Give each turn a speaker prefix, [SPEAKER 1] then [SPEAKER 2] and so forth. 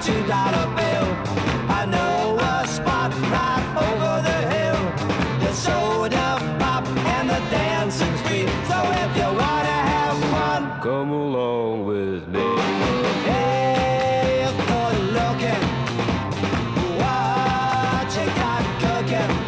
[SPEAKER 1] $2 bill. I know a spot right over the hill. The soda pop and the dancing street. So if you wanna have fun, come along with me. Hey, good looking, what you got cooking?